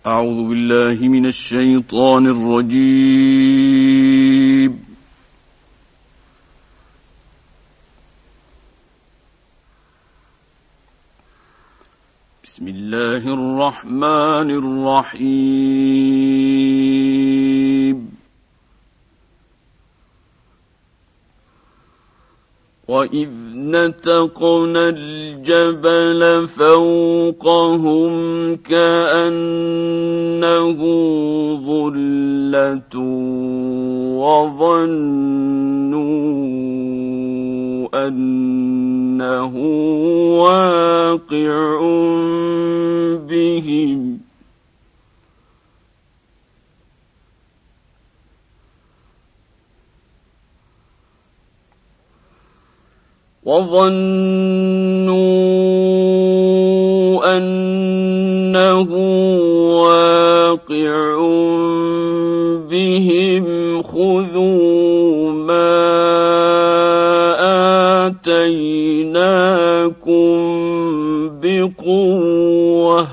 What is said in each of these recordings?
أعوذ بالله من الشيطان الرجيم. بسم الله الرحمن الرحيم. وإذ نتقنا الجبل فوقهم كأنه ظلة وظنوا أنه واقع بهم خذوا ما آتيناكم بقوة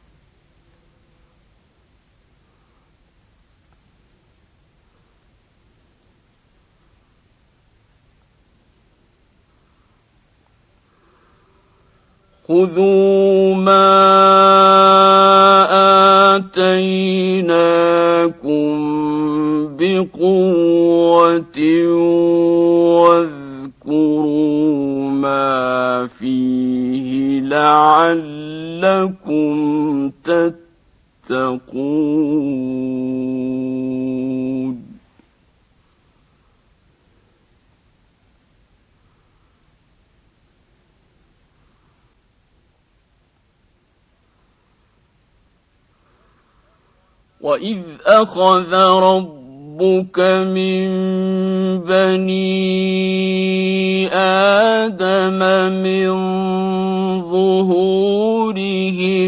واذكروا ما فيه لعلكم تتقون. وإذ أخذ ربك من بني آدم من ظهورهم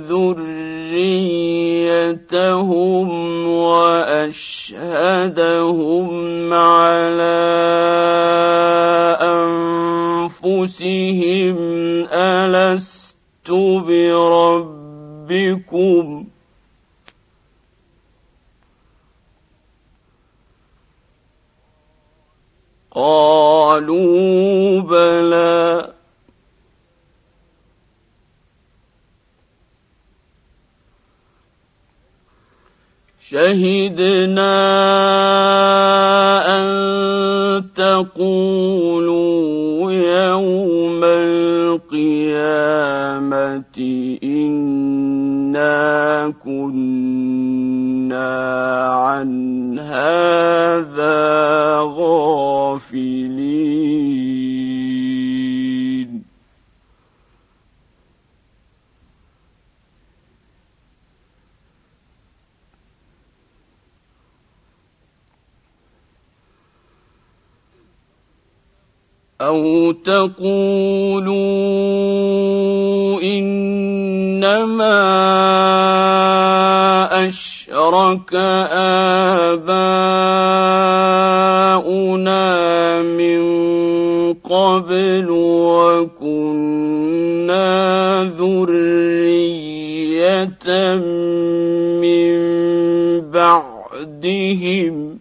ذريتهم وأشهدهم على أنفسهم ألست بربكم قالوا بلى شهدنا أن تقولوا يوم القيامة إنا كنا عن هذا غافلين. أو تقولوا إنما أشرك آباؤنا من قبل وكنا ذرية من بعدهم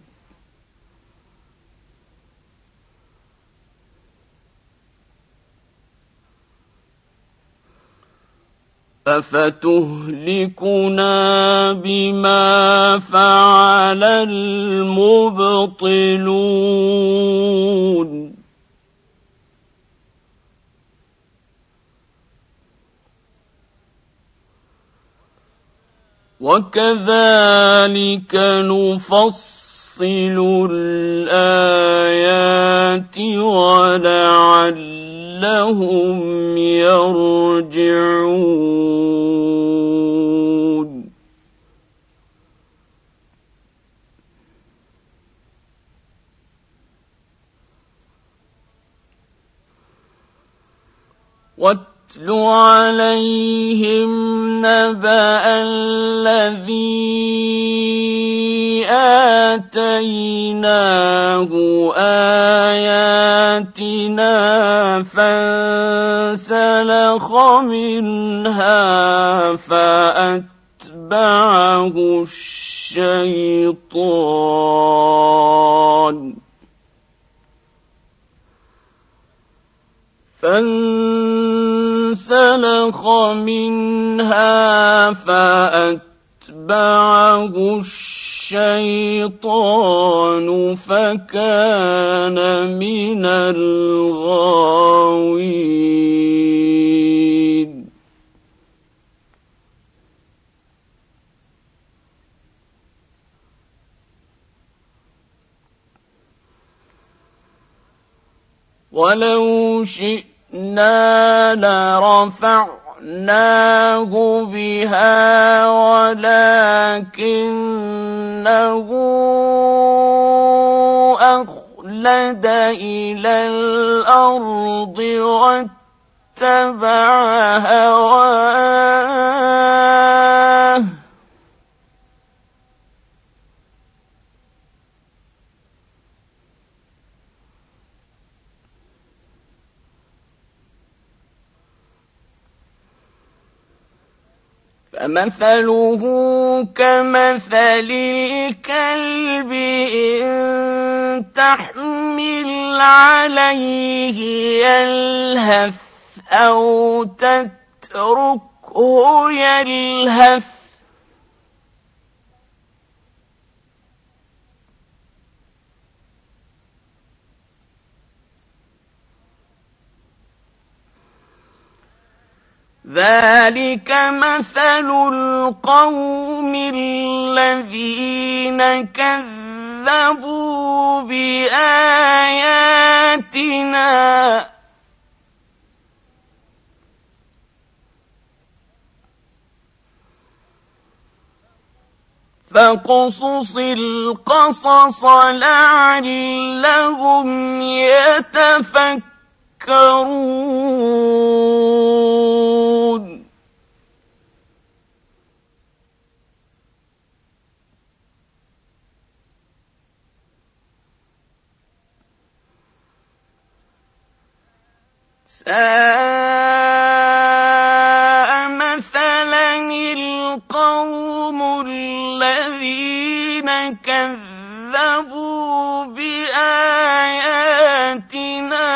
أفتهلكنا بما فعل المبطلون. وكذلك نفصل الآيات ولعلهم يرجعون. واتل عليهم نبأ الذي آتيناه آياتنا فانسلخ منها فأتبعه فأتبعه الشيطان فانسلخ منها فأتبعه الشيطان فكان من الغاوين ولو شئنا لرفعناه بها ولكنه أخلد إلى الأرض واتبع هواه فمثله كمثل الكلب إن تحمل عليه يلهث أو تتركه يلهث ذلك مثل القوم الذين كذبوا بآياتنا فاقصص القصص لعلهم يتفكرون ساء مثلا القوم الذين كذبوا بآياتنا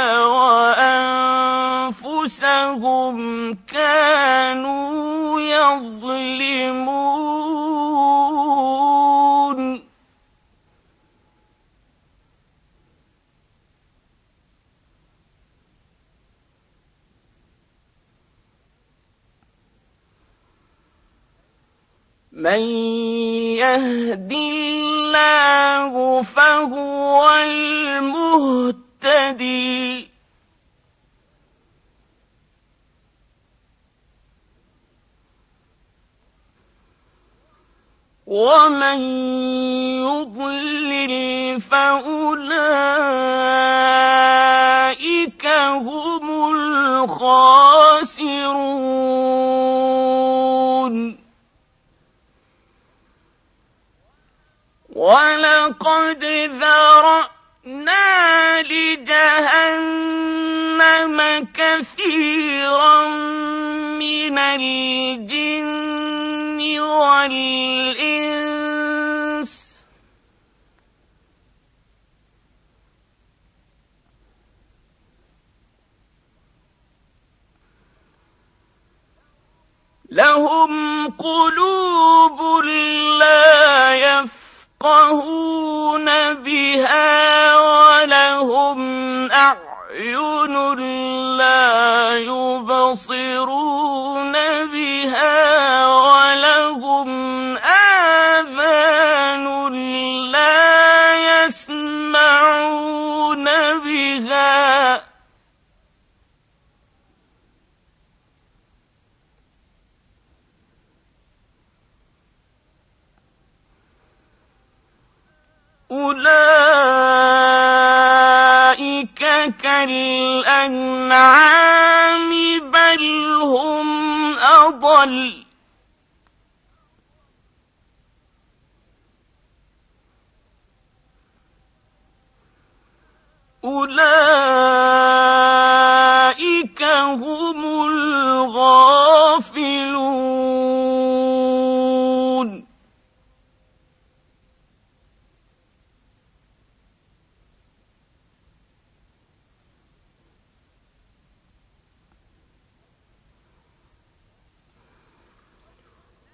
وأنفسهم كانوا يظلمون من يهد الله فهو المهتدي ومن يضلل فأولئك هم الخاسرون ولقد ذرأنا لجهنم كثيرا من الجن والإنس لهم قلوب لا يفقهون بها ولهم أعين لا يبصرون بها ولهم آذان لا يسمعون بها أولئك كالأنعام بل هم أضل أولئك هم الغافلون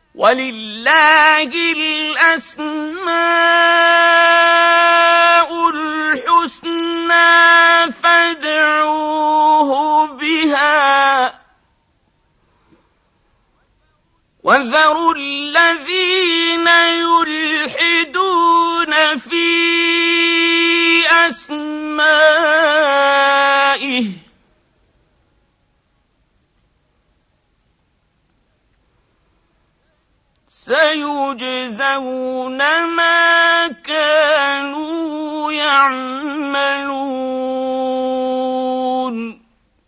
وَلِلَّهِ الْأَسْمَاءُ الْحُسْنَىٰ فَادْعُوهُ بِهَا ۖ وَذَرُوا الَّذِينَ يُلْحِدُونَ فِي أَسْمَائِهِ ۚ سَيُجْزَوْنَ مَا كَانُوا يَعْمَلُونَ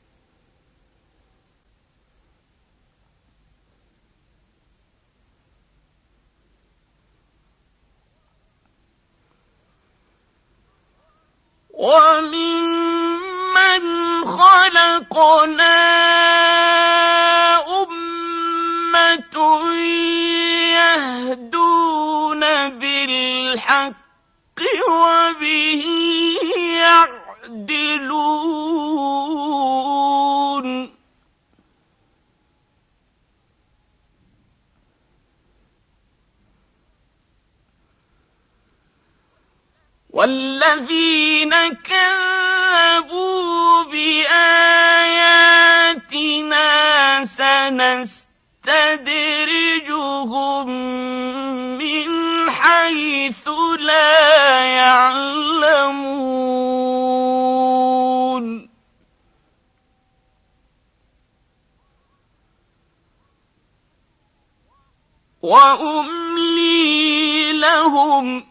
وَمِمَّنْ خَلَقْنَا أُمَّةٌ يَهْدُونَ بِالْحَقِّ وَبِهِ يَعْدِلُونَ وَالَّذِينَ كَذَّبُوا بِآيَاتِنَا سَنَسْتَدْرِجُهُم مِّنْ حَيْثُ لَا يَعْلَمُونَ وَأُمْلِي لَهُمْ ۚ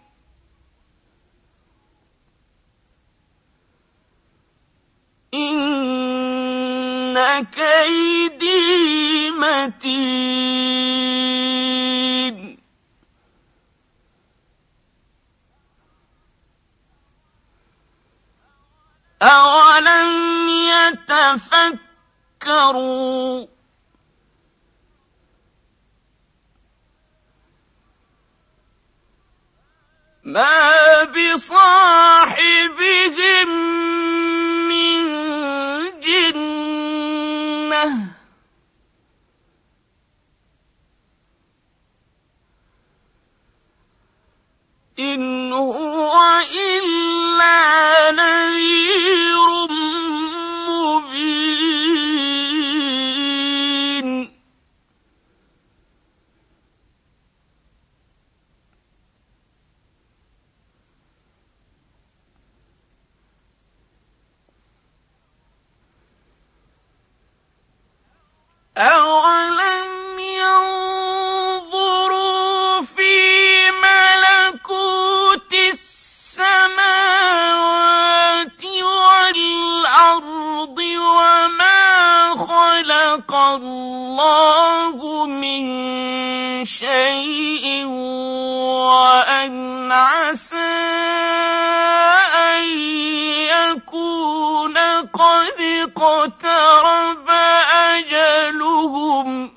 إِنَّ كَيْدِي مَتِينٌ أَوَلَمْ يَتَفَكَّرُوا مَا بِصَاحِبِهِم مِّن جِنَّةٍ ۚ إِنْ هُوَ إِلَّا نَذِيرٌ مُّبِينٌ أَوَلَمْ يَنظُرُوا فِي مَلَكُوتِ السَّمَاوَاتِ وَالْأَرْضِ وَمَا خَلَقَ اللَّهُ مِن شَيْءٍ وَأَنْ عَسَىٰ أَن يَكُونَ قَدِ اقْتَرَبَ أَجَلُهُمْ ۖ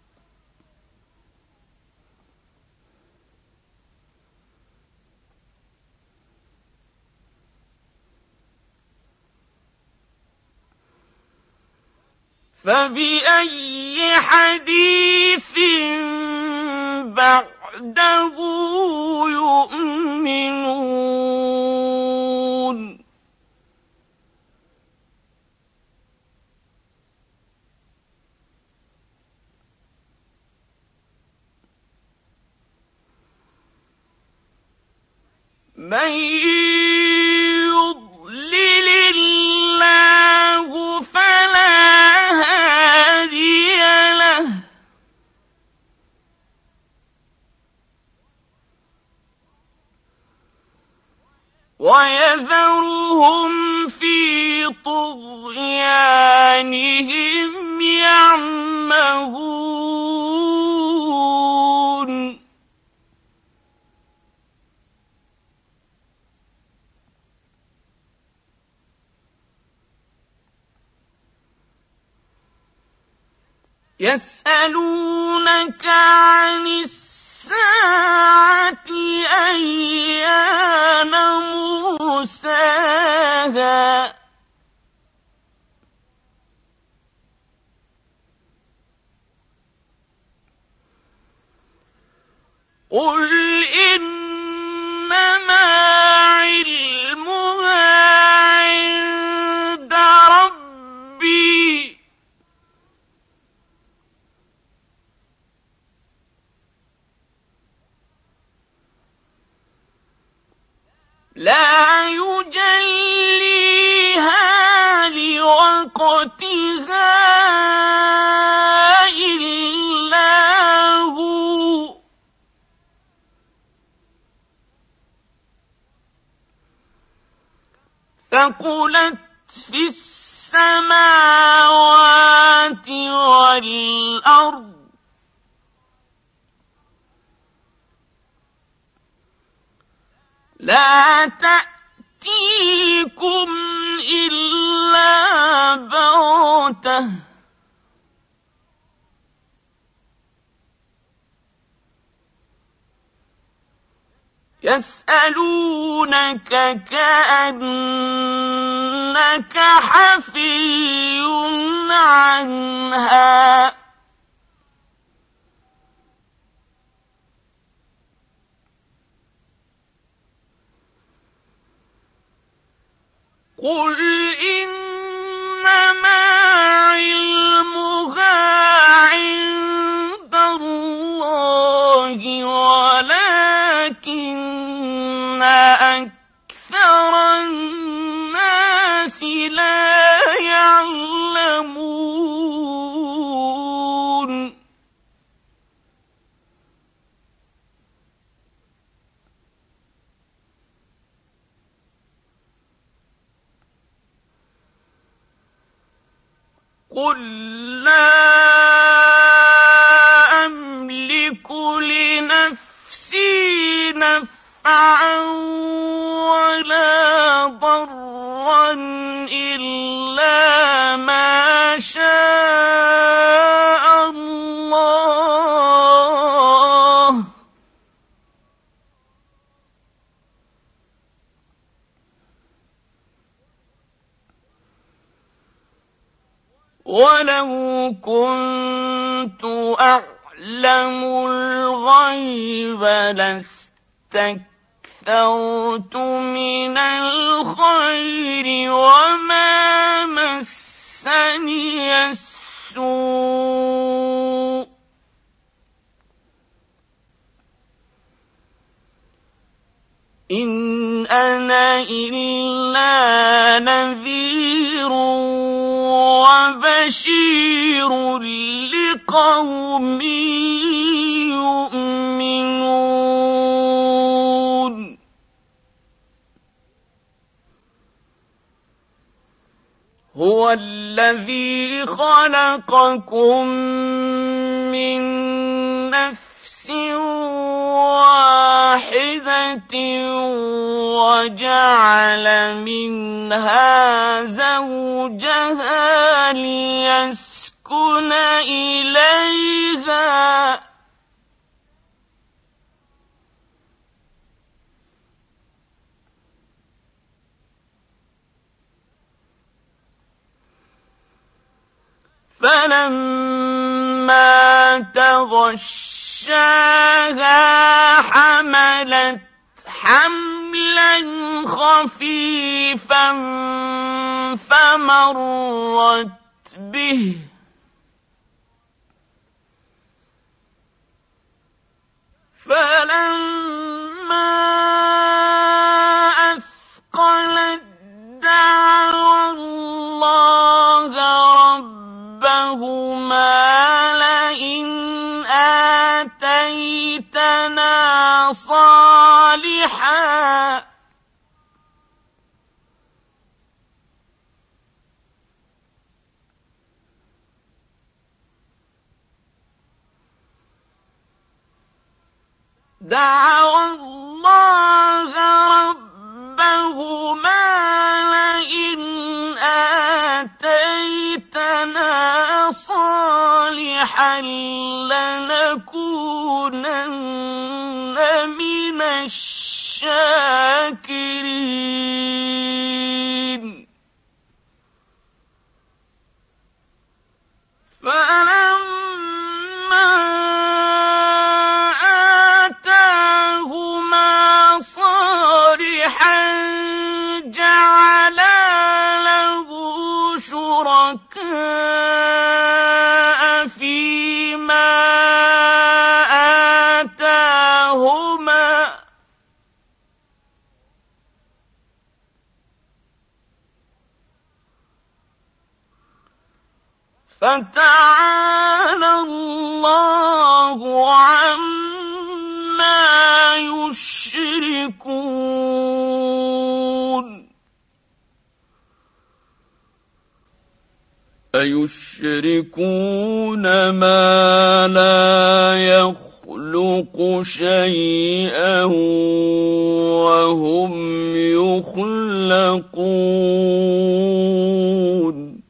فَبِأَيِّ حَدِيثٍ بَعْدَهُ يُؤْمِنُونَ مَن يُضْلِلِ اللَّهُ فَلَا هَادِيَ لَهُ ۚ وَيَذَرُهُمْ فِي طُغْيَانِهِمْ يَعْمَهُونَ يَسْأَلُونَكَ عَنِ السَّاعَةِ أَيَّانَ مُرْسَاهَا ۖ قل إنما علمها عند ربي لا يجليها لوقتها إلا هو ثقلت في السماوات والأرض لا تأتيكم إلا بغتة يسألونك كأنك حفي عنها قل إنما علمها عند الله ولكن أكثر الناس لا يعلمون قل لا أملك لنفسي نفعا ولا ضرا إلا ما شاء الله ولو كنت أعلم الغيب لاستكثرت من الخير وما مسني السوء إن أنا إلا نذير وبشير لقوم يؤمنون هو الذي خلقكم من نفس واحدة وجعل منها زوجها ليسكن إليها فلما تغشاها حملت حملا خفيفا فمرت به فلما أثقلت دعوا الله ربهما لئن آتيتنا صالحا دعوا الله ربهما لئن آتيتنا صالحا لنكونن من الشاكرين فلما آتاهما فَتَعَالَى اللَّهُ عَمَّا يُشْرِكُونَ أَيُشْرِكُونَ مَا لَا يَخْلُقُ شَيْئًا وَهُمْ يُخْلَقُونَ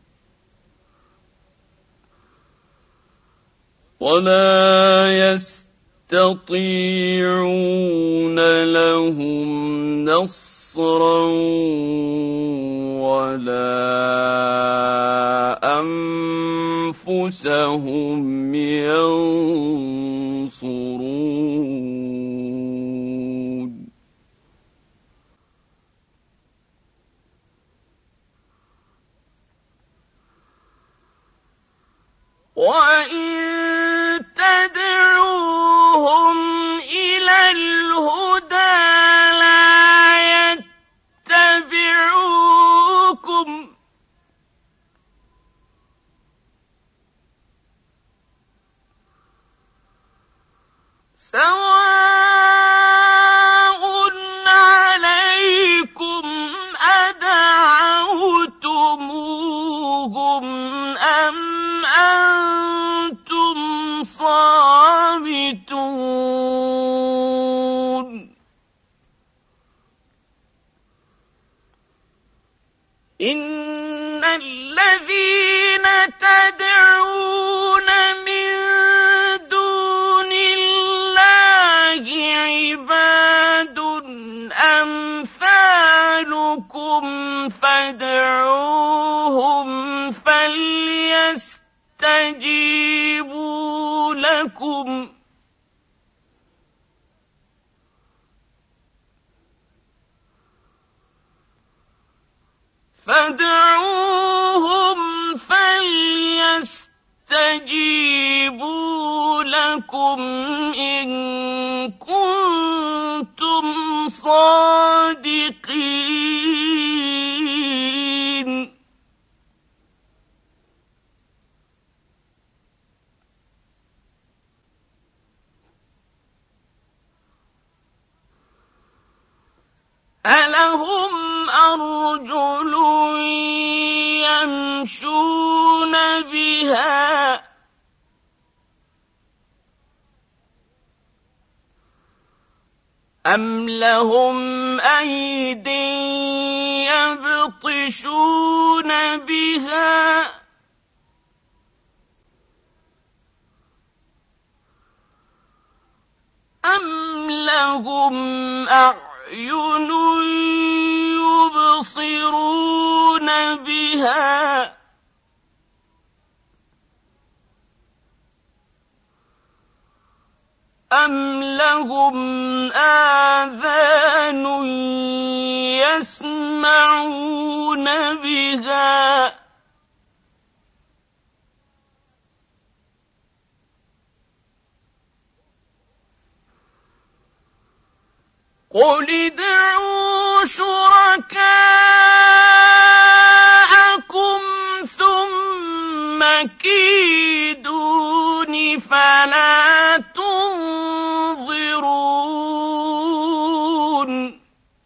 وَلَا يَسْتَطِيعُونَ لَهُمْ نَصْرًا وَلَا أَنفُسَهُمْ يَنصُرُونَ وَإِن تَدْعُوهُمْ إِلَى الْهُدَىٰ لَا يَتَّبِعُوكُمْ سَوَاءٌ عَلَيْكُمْ أَدَعَوْتُمُوهُمْ أَمْ أَنتُمْ صَامِتُونَ إِنَّ الَّذِينَ تَدْعُونَ مِن دُونِ اللَّهِ عِبَادٌ أَمْثَالُكُمْ فَادْعُوهُمْ فَلْيَسْتَجِيبُوا لَكُمْ إِن كُنتُمْ صَادِقِينَ أَلَهُمْ أَرْجُلٌ يَمْشُونَ بِهَا أَمْ لَهُمْ أَيْدٍ يَبْطِشُونَ بِهَا أَمْ لَهُمْ أَعْيُنٌ يُبْصِرُونَ بِهَا أَمْ لَهُمْ آذَانٌ يَسْمَعُونَ بِهَا قُلِ ادْعُوا شُرَكَاءَكُمْ ثُمَّ كِيدُونِ فَلَا تُنظِرُونِ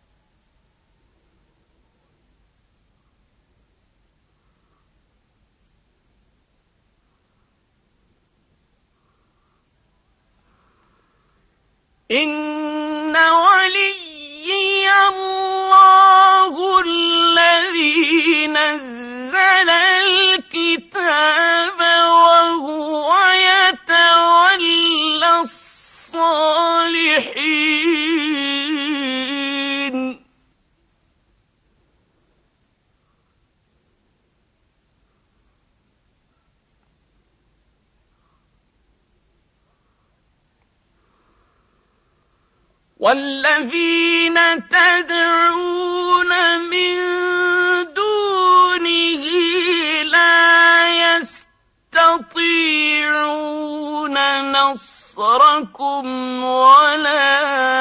إِنَّ وَلِيِّيَ اللَّهُ الَّذِي نَزَّلَ الْكِتَابَ وَهُوَ يَتَوَلَّى الصَّالِحِينَ وَالَّذِينَ تَدْعُونَ مِن دُونِهِ لَا يَسْتَطِيعُونَ نَصْرَكُمْ وَلَا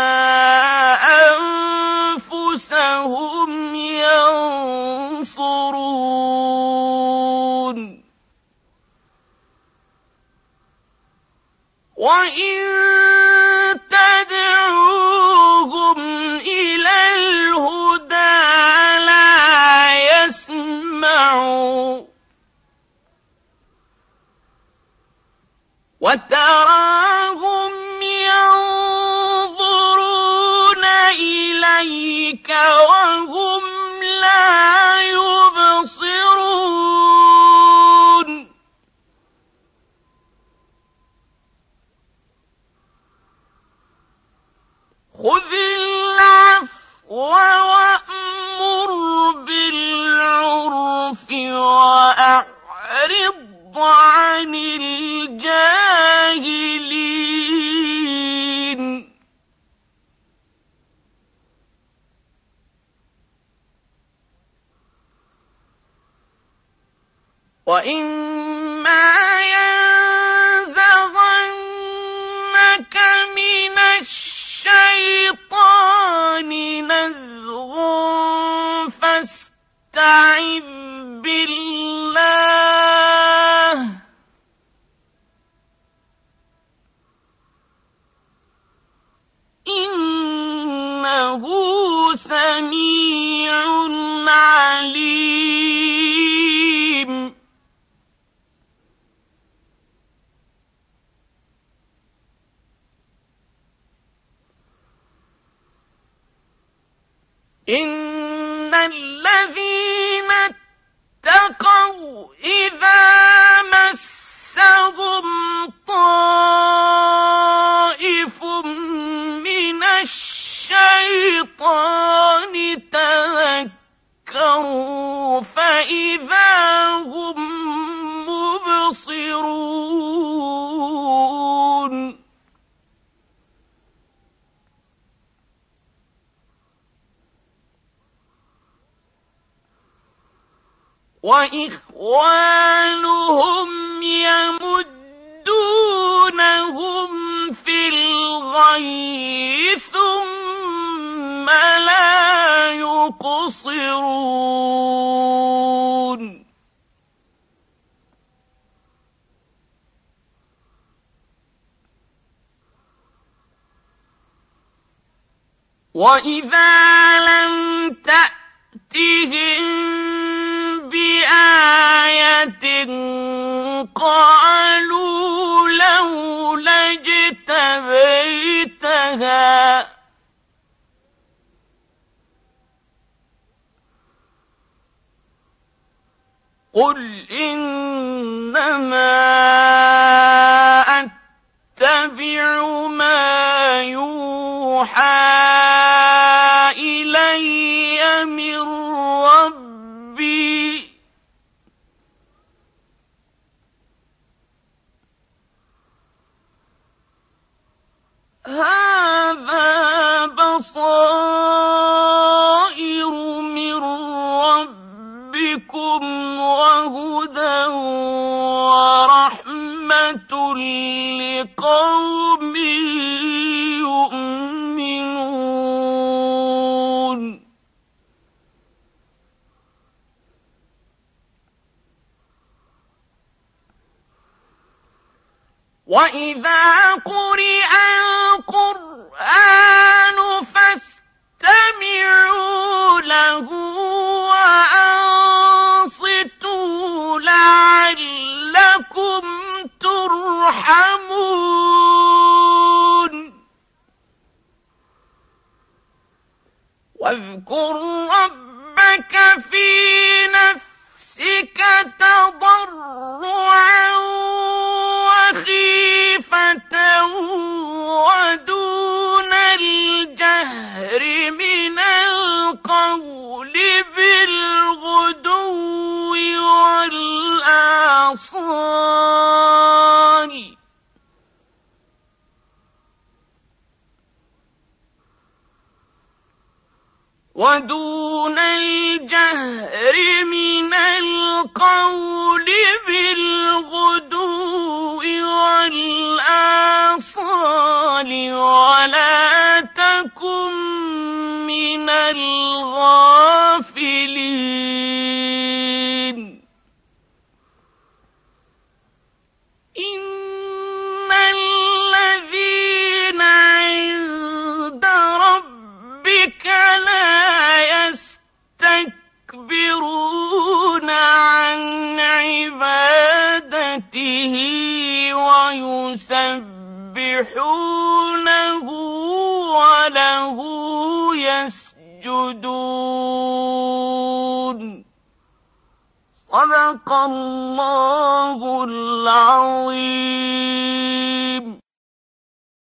أَنفُسَهُمْ يَنصُرُونَ خذ العفو وأمر بالعرف وأعرض عن الجاهلين وإما ينزغنك من الشيطان نزغ فاستعذ بالله إنه سميع عليم إن الذين اتقوا إذا مسهم طائف من الشيطان تذكروا فإذا هم مبصرون وإخوانهم يمدونهم في الغي ثم لا يقصرون وإذا لم تأتهم بآية قالوا لولا اجتبيتها قل إنما أتبع ما يوحى إلي من ربي هذا بصائر من ربكم وهدى ورحمة لقوم يؤمنون وإذا قرئ القرآن فاستمعوا له وأنصتوا لعلكم ترحمون واذكر ربك في نفسك تضرعا وخيفة ودون الجهر من القول بالغدو والآصال ودون الجهر من القول بالغدو والآصال ولا تكن من الغافلين إن الذين عند ربك لا يستكبرون عن عبادته ويسبحونه وله يسجدون صدق الله العظيم.